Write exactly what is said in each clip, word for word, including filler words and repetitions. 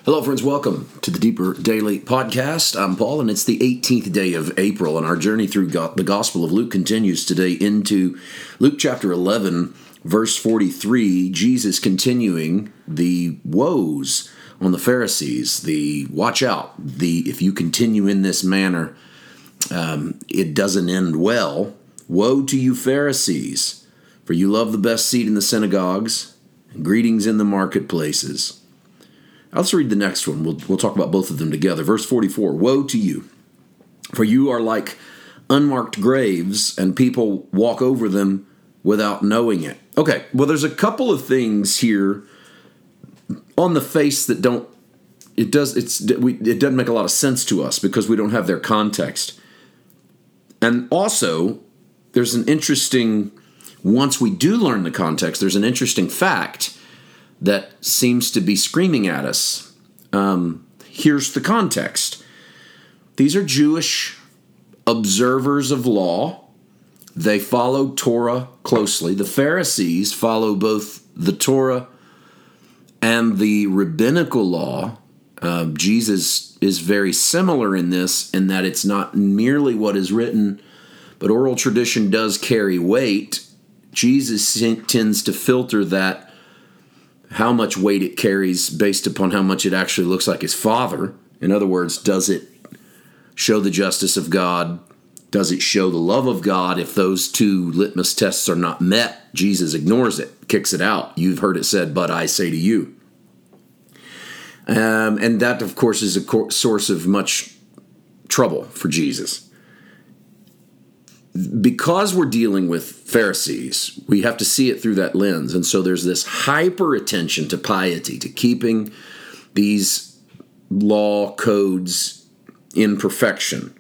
Hello, friends. Welcome to the Deeper Daily Podcast. I'm Paul, and it's the eighteenth day of April, and our journey through go- the Gospel of Luke continues today into Luke chapter eleven, verse forty-three. Jesus continuing the woes on the Pharisees, the watch out, the if you continue in this manner, um, it doesn't end well. Woe to you, Pharisees, for you love the best seat in the synagogues and greetings in the marketplaces. Let's read the next one. We'll, we'll talk about both of them together. Verse forty-four, woe to you, for you are like unmarked graves, and people walk over them without knowing it. Okay, well, there's a couple of things here on the face that don't, it does, it's, we, it doesn't make a lot of sense to us because we don't have their context. And also, there's an interesting, once we do learn the context, there's an interesting fact that seems to be screaming at us. Um, here's the context. These are Jewish observers of law. They follow Torah closely. The Pharisees follow both the Torah and the rabbinical law. Uh, Jesus is very similar in this, in that it's not merely what is written, but oral tradition does carry weight. Jesus tends to filter that, how much weight it carries based upon how much it actually looks like his Father. In other words, does it show the justice of God? Does it show the love of God? If those two litmus tests are not met, Jesus ignores it, kicks it out. You've heard it said, but I say to you. Um, and that, of course, is a co- source of much trouble for Jesus. Because we're dealing with Pharisees, we have to see it through that lens. And so there's this hyper attention to piety, to keeping these law codes in perfection.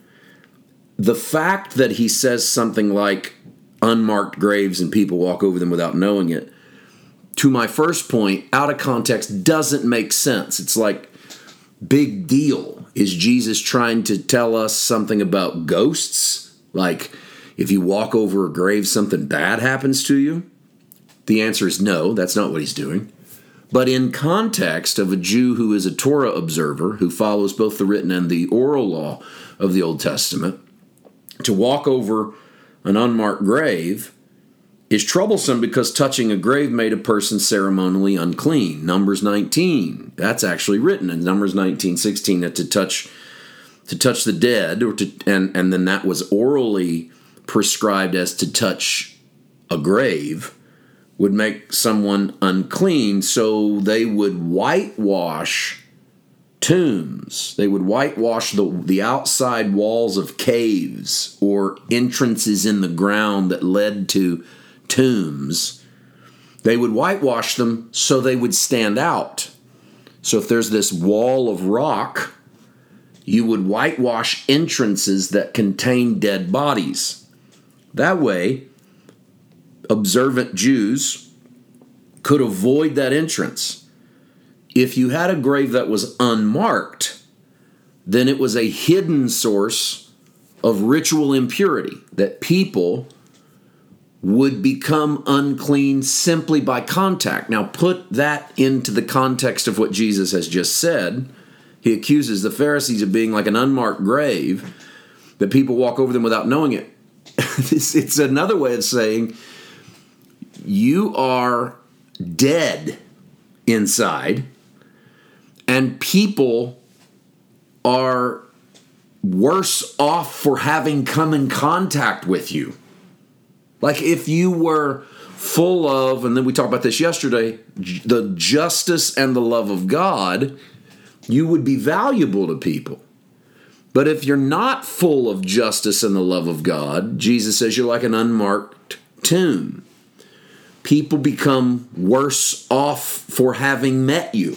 The fact that he says something like unmarked graves and people walk over them without knowing it, to my first point, out of context, doesn't make sense. It's like, big deal. Is Jesus trying to tell us something about ghosts? Like, if you walk over a grave, something bad happens to you? The answer is no, that's not what he's doing. But in context of a Jew who is a Torah observer, who follows both the written and the oral law of the Old Testament, to walk over an unmarked grave is troublesome because touching a grave made a person ceremonially unclean. Numbers nineteen, that's actually written in Numbers nineteen sixteen, that to touch to touch the dead, or to and, and then that was orally prescribed as to touch a grave, would make someone unclean, so they would whitewash tombs. They would whitewash the, the outside walls of caves or entrances in the ground that led to tombs. They would whitewash them so they would stand out. So if there's this wall of rock, you would whitewash entrances that contain dead bodies. That way, observant Jews could avoid that entrance. If you had a grave that was unmarked, then it was a hidden source of ritual impurity, that people would become unclean simply by contact. Now put that into the context of what Jesus has just said. He accuses the Pharisees of being like an unmarked grave, that people walk over them without knowing it. it's, it's another way of saying you are dead inside, and people are worse off for having come in contact with you. Like if you were full of, and then we talked about this yesterday, the justice and the love of God, you would be valuable to people. But if you're not full of justice and the love of God, Jesus says you're like an unmarked tomb. People become worse off for having met you.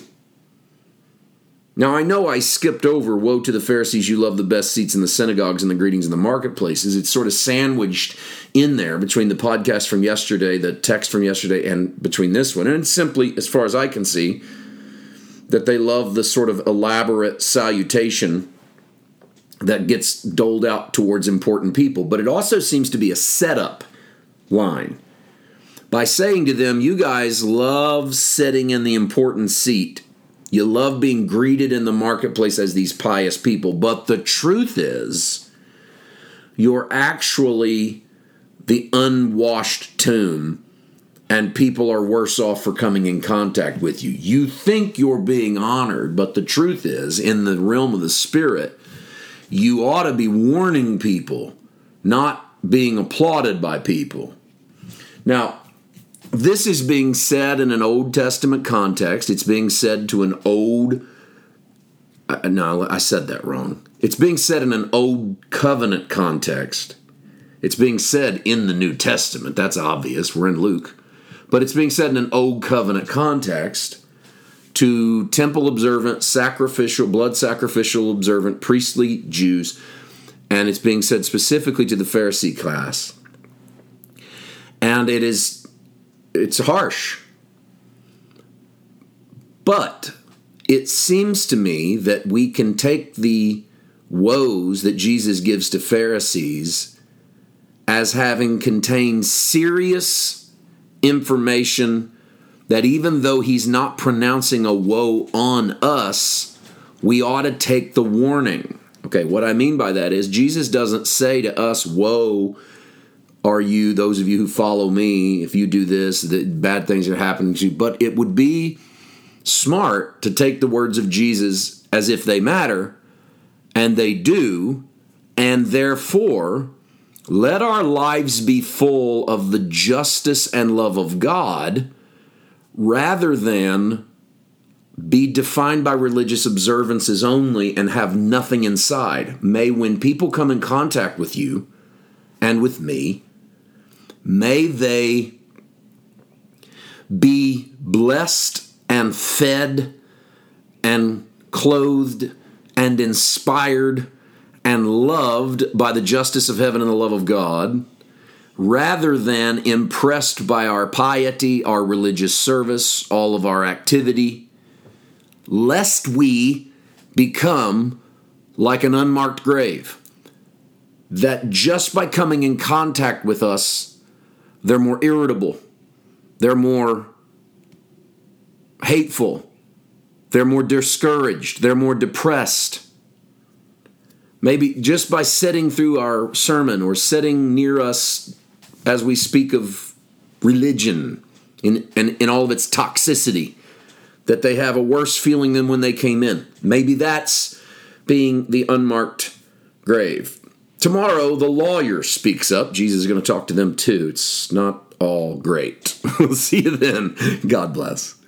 Now, I know I skipped over, woe to the Pharisees, you love the best seats in the synagogues and the greetings in the marketplaces. It's sort of sandwiched in there between the podcast from yesterday, the text from yesterday, and between this one. And it's simply, as far as I can see, that they love the sort of elaborate salutation that gets doled out towards important people. But it also seems to be a setup line. By saying to them, you guys love sitting in the important seat You love being greeted in the marketplace as these pious people. But the truth is, you're actually the unwashed tomb, and people are worse off for coming in contact with you. You think you're being honored, but the truth is, in the realm of the Spirit, you ought to be warning people, not being applauded by people. Now, this is being said in an Old Testament context. It's being said to an old... Uh, no, I said that wrong. It's being said in an Old Covenant context. It's being said in the New Testament. That's obvious. We're in Luke. But it's being said in an Old Covenant context to temple observant, sacrificial, blood sacrificial observant, priestly Jews. And it's being said specifically to the Pharisee class. And it is... It's harsh. But it seems to me that we can take the woes that Jesus gives to Pharisees as having contained serious information that even though he's not pronouncing a woe on us, we ought to take the warning. Okay, what I mean by that is Jesus doesn't say to us, woe are you, those of you who follow me, if you do this, that bad things are happening to you. But it would be smart to take the words of Jesus as if they matter, and they do, and therefore let our lives be full of the justice and love of God rather than be defined by religious observances only and have nothing inside. May, when people come in contact with you and with me, may they be blessed and fed and clothed and inspired and loved by the justice of heaven and the love of God, rather than impressed by our piety, our religious service, all of our activity, lest we become like an unmarked grave, that just by coming in contact with us, they're more irritable, they're more hateful, they're more discouraged, they're more depressed. Maybe just by sitting through our sermon or sitting near us as we speak of religion in, in, in all of its toxicity, that they have a worse feeling than when they came in. Maybe that's being the unmarked grave. Tomorrow, the lawyer speaks up. Jesus is going to talk to them too. It's not all great. We'll see you then. God bless.